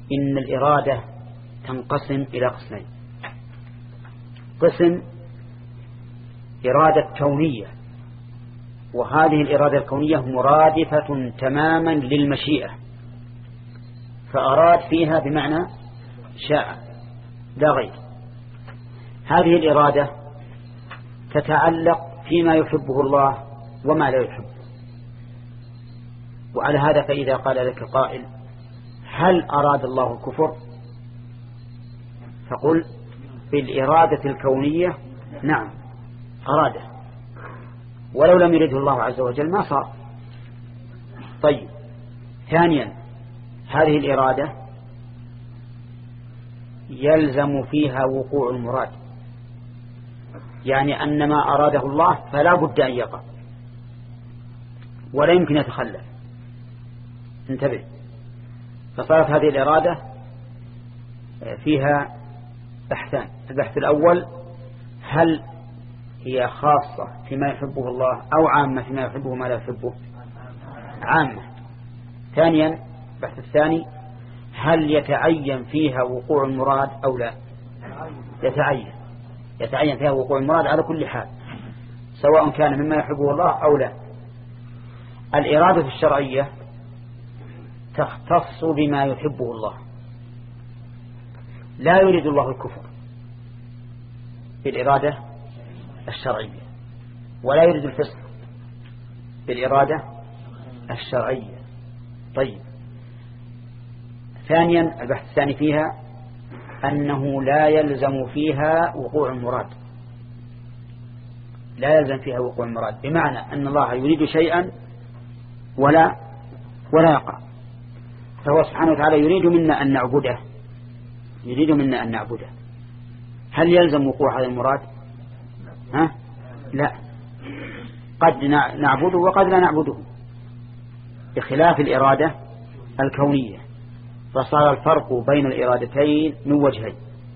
إن الإرادة تنقسم إلى قسمين: قسم إرادة كونية، وهذه الإرادة الكونية مرادفة تماما للمشيئة، فأراد فيها بمعنى شاء لا غير. هذه الإرادة تتعلق فيما يحبه الله وما لا يحبه. وعلى هذا فإذا قال لك قائل: هل أراد الله الكفر؟ فقل: بالإرادة الكونية نعم أراده، ولو لم يرده الله عز وجل ما صار. طيب، ثانيا، هذه الإرادة يلزم فيها وقوع المراد، يعني أن ما أراده الله فلا بد أن يقع ولا يمكن يتخلف. انتبه، فصارت هذه الإرادة فيها بحثان: البحث الأول: هل هي خاصة فيما يحبه الله أو عامة فيما يحبه ما لا يحبه؟ عامة. ثانيا، البحث الثاني: هل يتعين فيها وقوع المراد أو لا؟ يتعين فيها وقوع المراد على كل حال، سواء كان مما يحبه الله أو لا. الإرادة الشرعية تختص بما يحبه الله، لا يريد الله الكفر بالإرادة الشرعية، ولا يريد الفسق بالإرادة الشرعية. طيب، ثانيا، البحث الثاني فيها أنه لا يلزم فيها وقوع المراد، لا يلزم فيها وقوع المراد، بمعنى أن الله يريد شيئا ولا يقع، فهو سبحانه وتعالى يريد منا أن نعبده. هل يلزم وقوع هذا المراد؟ لا، قد نعبده وقد لا نعبده، بخلاف الإرادة الكونية. فصار الفرق بين الإرادتين من وجهين: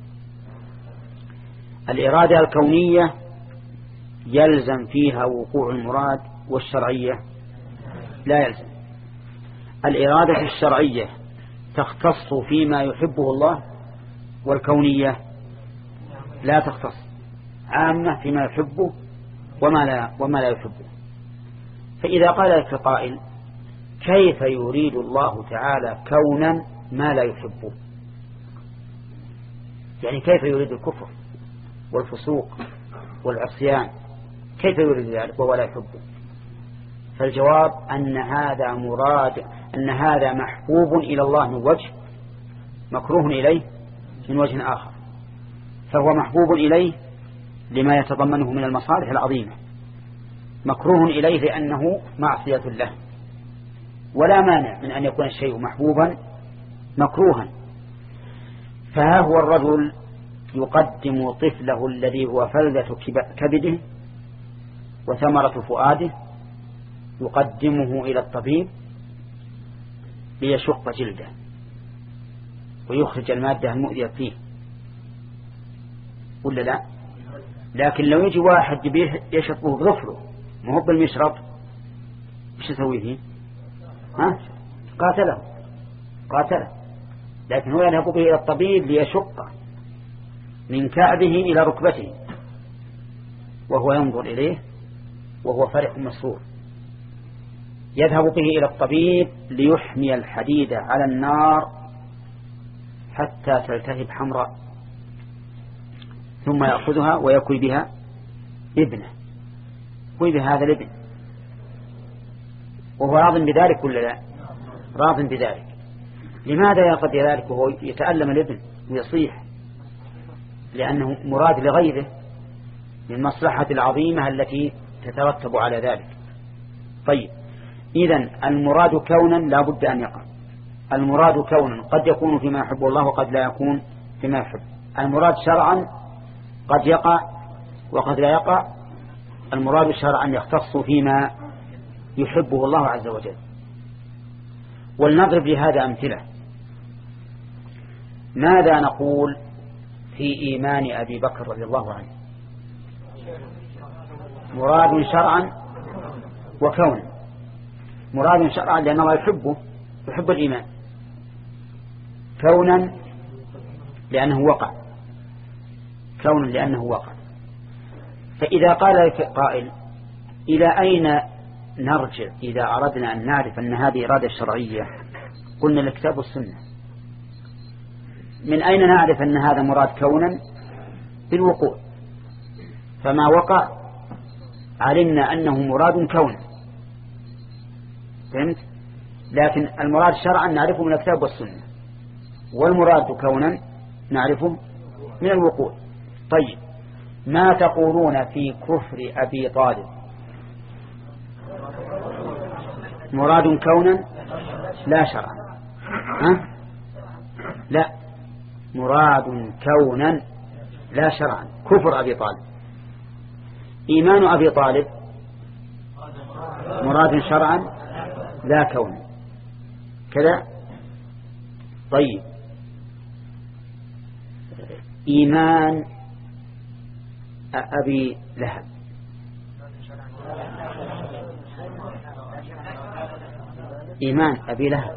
الإرادة الكونية يلزم فيها وقوع المراد، والشرعية لا يلزم. الإرادة الشرعية تختص فيما يحبه الله، والكونية لا تختص، عامة فيما يحبه وما لا يحبه. فإذا قال لك قائل: كيف يريد الله تعالى كونا ما لا يحبه؟ يعني كيف يريد الكفر والفسوق والعصيان؟ كيف يريد ذلك وهو لا يحبه؟ فالجواب أن هذا محبوب إلى الله من وجه، مكروه إليه من وجه آخر. فهو محبوب إليه لما يتضمنه من المصالح العظيمة، مكروه إليه لأنه معصية له، ولا مانع من أن يكون الشيء محبوبا مكروها. فها هو الرجل يقدم طفله الذي هو فلذة كبده وثمرة فؤاده، يقدمه إلى الطبيب ليشق جلده ويخرج المادة المؤذية فيه، ولا لا؟ لكن لو يجي واحد يشطه بظفره ما هو بالمشرط، ايش يسوي فيه؟ قاتله. لكن هو يذهب به إلى الطبيب ليشق من كعبه إلى ركبته، وهو ينظر إليه وهو فرح مسرور. يذهب به إلى الطبيب ليحمي الحديد على النار حتى تلتهب حمراء، ثم يأخذها ويكوي بها ابنه، يكوي بهذا الابن، وهو راض بذلك ولا لا؟ راض بذلك. لماذا يرضى بذلك وهو يتألم الابن ويصيح؟ لأنه مراد لغيره من المصلحة العظيمة التي تترتب على ذلك. طيب، إذن المراد كونا لا بد أن يقع. المراد كونا قد يكون فيما يحب الله وقد لا يكون فيما يحب. المراد شرعا قد يقع وقد لا يقع. المراد شرعا يختص فيما يحبه الله عز وجل. ولنضرب لهذا أمثلة. ماذا نقول في إيمان أبي بكر رضي الله عنه؟ مراد شرعا وكونا. مراد شرعا لأنه يحب الإيمان، كونا لأنه وقع، كونا لأنه وقع. فإذا قال لك قائل إلى أين نرجع إذا أردنا أن نعرف أن هذه إرادة شرعية؟ قلنا الكتاب والسنة. من أين نعرف أن هذا مراد كونا؟ بالوقوع، فما وقع علمنا أنه مراد كونا، فهمت؟ لكن المراد شرعا نعرفه من الكتاب والسنة، والمراد كونا نعرفه من الوقوع. طيب، ما تقولون في كفر أبي طالب؟ مراد كونا لا شرعا؟ ها؟ لا، مراد كونا لا شرعا، كفر أبي طالب. إيمان أبي طالب مراد شرعا لا كونا، كذا. طيب، إيمان أبي لهب إيمان أبي لهب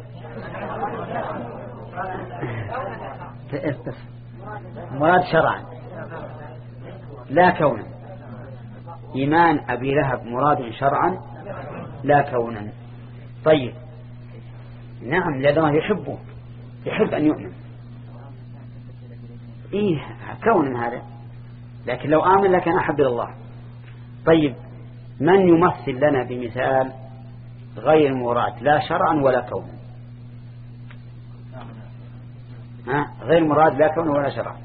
مراد شرعا لا كونا. إيمان أبي لهب مراد شرعا لا كونا. طيب، نعم، لأنه يحبه، يحب أن يؤمن، إيه كونا هذا، لكن لو آمن لكان أحب إلى الله. طيب، من يمثل لنا بمثال غير مراد لا شرعا ولا كونا؟ غير مراد لا كونا ولا شرعا.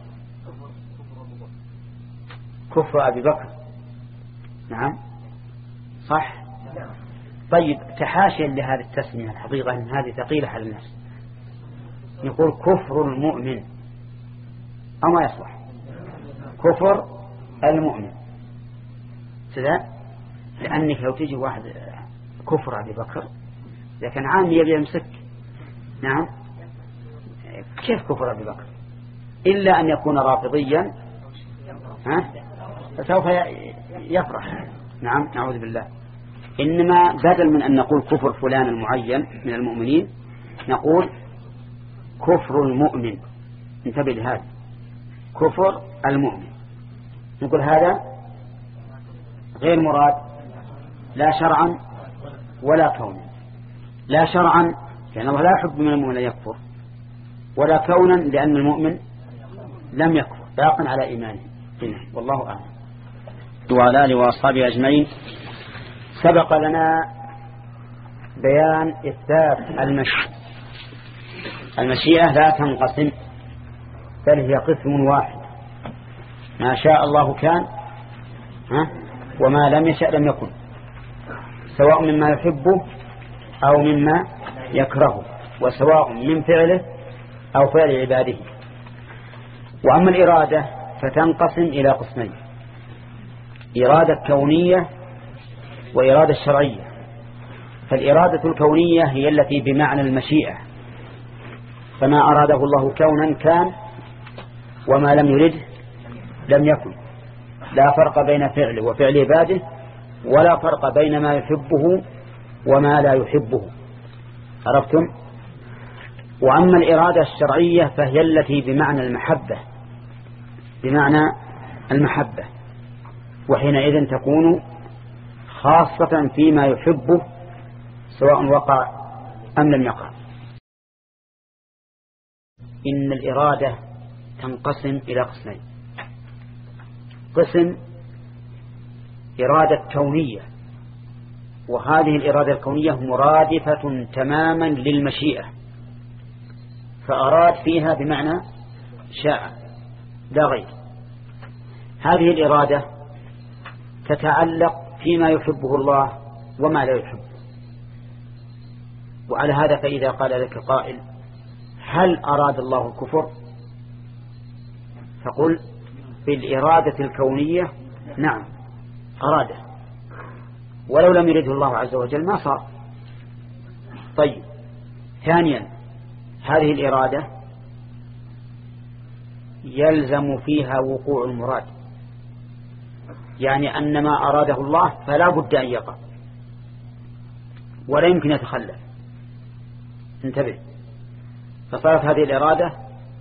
كفر أبي بكر، نعم صح. طيب، تحاشيا لهذه التسمية الحقيقة أن هذه ثقيلة على الناس، نقول كفر المؤمن، أو ما يصلح كفر المؤمن كذا، لأنك لو تجي واحد كفر أبي بكر إذا كان عام يبي يمسك، نعم، كيف كفر أبي بكر؟ إلا أن يكون رافضيا فسوف يفرح، نعم، نعوذ بالله. إنما بدل من أن نقول كفر فلان المعين من المؤمنين نقول كفر المؤمن. انتبه لهذا، كفر المؤمن، نقول هذا غير مراد لا شرعا ولا كونا. لا شرعا لأن الله لا يحب من المؤمن أن يكفر، ولا كونا لأن المؤمن لم يكفر، باق على إيمانه. والله أعلم. وعلى آله وأصحابه أجمعين. سبق لنا بيان إثبات المشيئة لا تنقسم، بل هي قسم واحد، ما شاء الله كان وما لم يشأ لم يكن، سواء مما يحبه أو مما يكرهه، وسواء من فعله أو فعل عباده. وأما الإرادة فتنقسم إلى قسمين: إرادة كونية وإرادة شرعية. فالإرادة الكونية هي التي بمعنى المشيئة، فما أراده الله كونا كان، وما لم يرده لم يكن. لا فرق بين فعله وفعل عباده، ولا فرق بين ما يحبه وما لا يحبه. عرفتم؟ وأما الإرادة الشرعية فهي التي بمعنى المحبة، وحينئذ تكون خاصة فيما يحبه سواء وقع أم لم يقع. إن الإرادة تنقسم إلى قسمين: قسم إرادة كونية، وهذه الإرادة الكونية مرادفة تماما للمشيئة، فأراد فيها بمعنى شاء لا غير. هذه الإرادة تتعلق فيما يحبه الله وما لا يحبه. وعلى هذا فإذا قال لك قائل: هل أراد الله الكفر؟ فقل: بالإرادة الكونية نعم أراده، ولو لم يرده الله عز وجل ما صار. طيب، ثانيا، هذه الإرادة يلزم فيها وقوع المراد، يعني أن ما أراده الله فلا بد أن يقع ولا يمكن يتخلف. انتبه، فصارت هذه الإرادة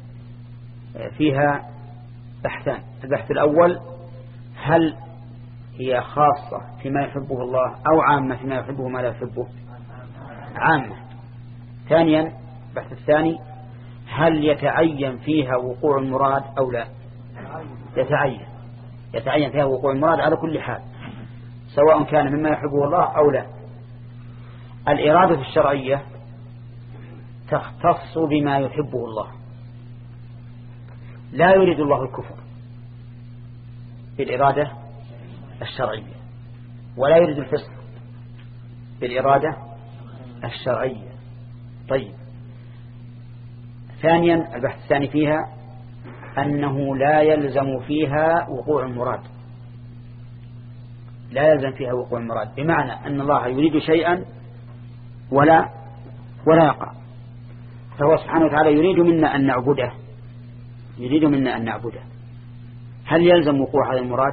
فيها بحثان. البحث الأول: هل هي خاصة فيما يحبه الله أو عامة فيما يحبه ما لا يحبه؟ عامة. ثانيا البحث الثاني: هل يتعين فيها وقوع المراد أو لا؟ يتعين فيها وقوع المراد على كل حال، سواء كان مما يحبه الله أو لا. الإرادة الشرعية تختص بما يحبه الله، لا يريد الله الكفر بالإرادة الشرعية، ولا يريد الفسق بالإرادة الشرعية. طيب، ثانيا البحث الثاني فيها أنه لا يلزم فيها وقوع المراد، لا يلزم فيها وقوع المراد، بمعنى أن الله يريد شيئا ولا يقع، فهو سبحانه وتعالى يريد منا أن نعبده. هل يلزم وقوع هذا المراد؟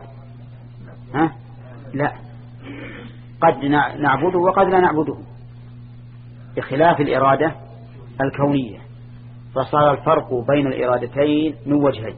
لا، قد نعبده وقد لا نعبده، بخلاف الإرادة الكونية. فصار الفرق بين الإرادتين من وجهين: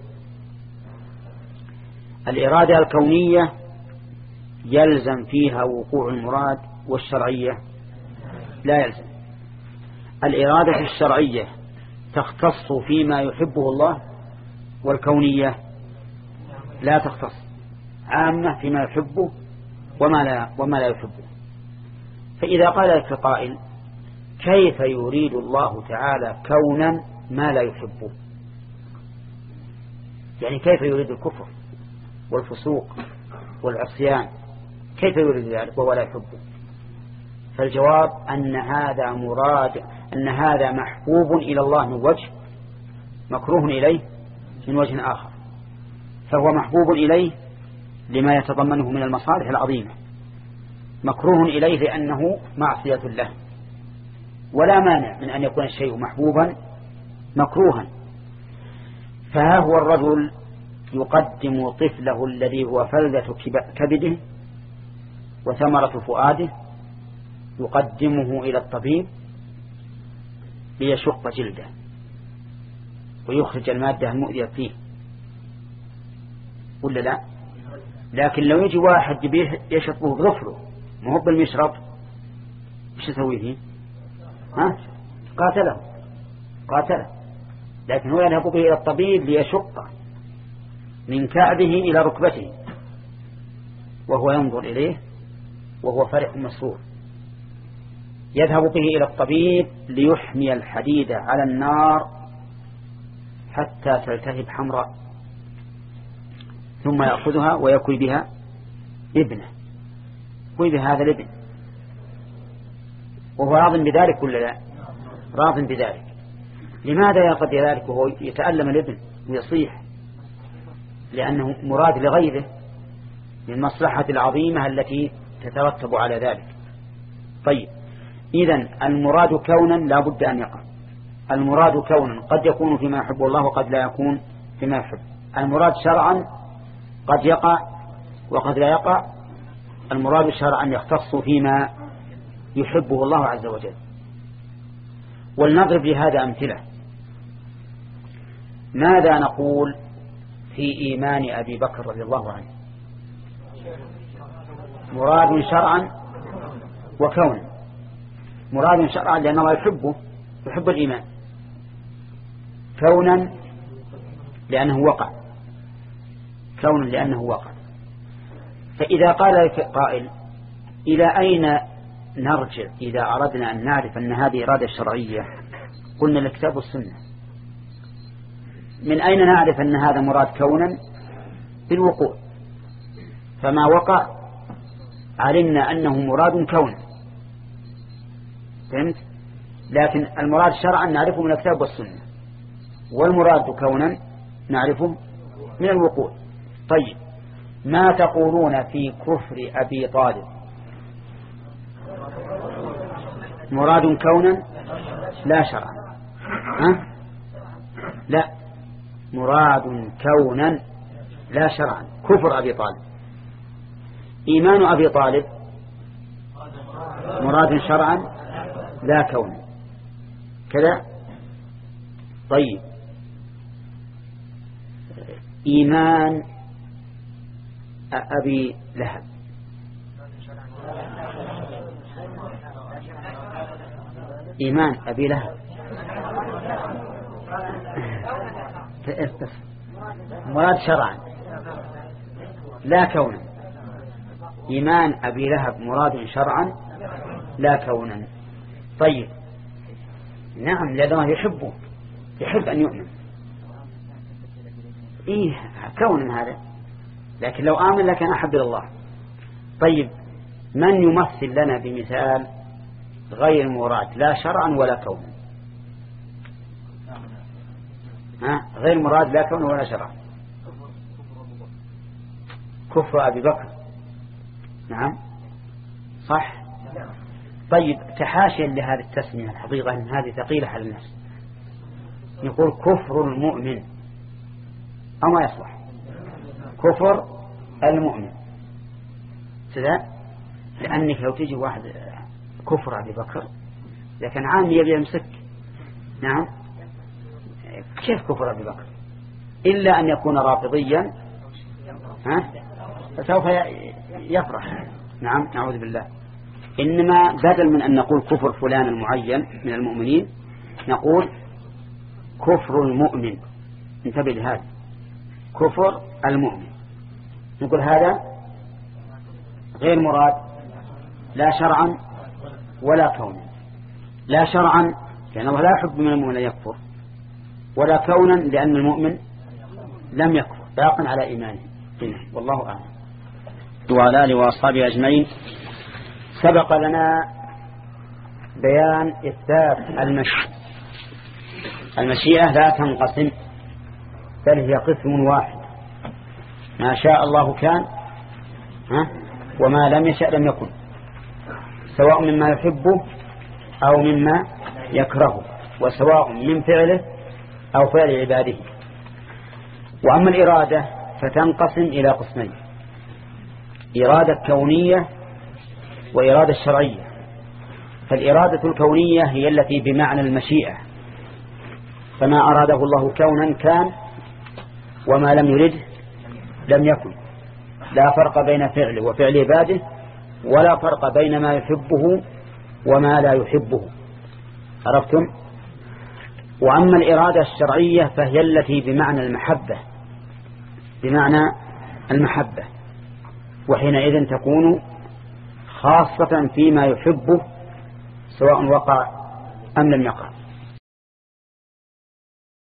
الإرادة الكونية يلزم فيها وقوع المراد، والشرعية لا يلزم. الإرادة الشرعية تختص فيما يحبه الله، والكونية لا تختص، عامة فيما يحبه وما لا يحبه. فإذا قال لك قائل: كيف يريد الله تعالى كونا ما لا يحبه؟ يعني كيف يريد الكفر والفسوق والعصيان؟ كيف يريد ذلك وهو لا يحبه؟ فالجواب أن هذا محبوب إلى الله من وجه، مكروه إليه من وجه آخر. فهو محبوب إليه لما يتضمنه من المصالح العظيمة، مكروه إليه لأنه معصية له، ولا مانع من أن يكون الشيء محبوبا مكروها. فها هو الرجل يقدم طفله الذي هو فلذة كبده وثمرة فؤاده، يقدمه إلى الطبيب ليشق جلده ويخرج المادة المؤذية فيه، ولا لا؟ لكن لو يجي واحد يشطبه بظفره ما هو بالمشرط، ايش يسوي فيه؟ قاتله. لكن هو يذهب به إلى الطبيب ليشق من كعبه إلى ركبته، وهو ينظر إليه وهو فرح مسرور. يذهب به إلى الطبيب ليحمي الحديد على النار حتى تلتهب حمراء، ثم يأخذها ويكوي بها ابنه، يكوي بها هذا الابن، وهو راض بذلك ولا لا؟ راض بذلك. لماذا يرضى ذلك وهو يتألم الابن ويصيح؟ لأنه مراد لغيره من المصلحة العظيمة التي تترتب على ذلك. طيب، إذن المراد كونا لا بد أن يقع. المراد كونا قد يكون فيما يحب الله وقد لا يكون فيما يحب. المراد شرعا قد يقع وقد لا يقع. المراد شرعا يختص فيما يحبه الله عز وجل. ولنضرب لهذا أمثلة. ماذا نقول في إيمان أبي بكر رضي الله عنه؟ مراد شرعا وكونا. مراد شرعا لأن الله يحب الإيمان، كونا لأنه وقع. فإذا قال لك قائل: إلى أين نرجع إذا أردنا أن نعرف أن هذه إرادة شرعية؟ قلنا الكتاب والسنة. من أين نعرف أن هذا مراد كونا؟ بالوقوع. فما وقع علمنا أنه مراد كونا، فهمت؟ لكن المراد شرعا نعرفه من الكتاب والسنة، والمراد كونا نعرفه من الوقوع. طيب، ما تقولون في كفر أبي طالب؟ مراد كونا لا شرعا. لا، مراد كونا لا شرعا. كفر أبي طالب. إيمان أبي طالب مراد شرعا لا كونا، كذا. طيب، إيمان أبي لهب إيمان أبي لهب مراد شرعا لا كونا. إيمان أبي لهب مراد شرعا لا كونا. طيب، نعم، لأنه يحب أن يؤمن، إيه كونا هذا، لكن لو آمن لكان أحب إلى الله. طيب، من يمثل لنا بمثال غير مراد لا شرعا ولا كونا؟ غير مراد لا كونا ولا شرعا. كفر أبي بكر، نعم صح. طيب، تحاشيا لهذه التسمية الحقيقة أن هذه ثقيلة على النفس، نقول كفر المؤمن أو ما يصلح كفر المؤمن كذا، لأنك لو تجي واحد كفر أبي بكر إذا كان عام يبي يمسك، نعم، كيف كفر أبي بكر؟ إلا أن يكون رافضيا فسوف يفرح. نعم، نعوذ بالله. إنما بدل من أن نقول كفر فلان المعين من المؤمنين نقول كفر المؤمن. انتبه لهذا، كفر المؤمن. نقول هذا غير مراد لا شرعا ولا كونا. لا شرعا لأنه لا يحب من المؤمن أن يكفر، ولا كونا لأن المؤمن لم يكفر باق على إيمانه. والله أعلم. وعلى آله وأصحابه أجمعين. سبق لنا بيان إثبات المشيئة لا تنقسم، بل هي قسم واحد، ما شاء الله كان وما لم يشأ لم يكن، سواء مما يحبه أو مما يكرهه، وسواء من فعله أو فعل عباده. وأما الإرادة فتنقسم إلى قسمين: إرادة كونية وإرادة شرعية. فالإرادة الكونية هي التي بمعنى المشيئة، فما أراده الله كونا كان، وما لم يرده لم يكن. لا فرق بين فعله وفعل عباده، ولا فرق بين ما يحبه وما لا يحبه. عرفتم؟ وأما الإرادة الشرعية فهي التي بمعنى المحبة، وحينئذ تكون خاصة فيما يحبه سواء وقع أم لم يقع.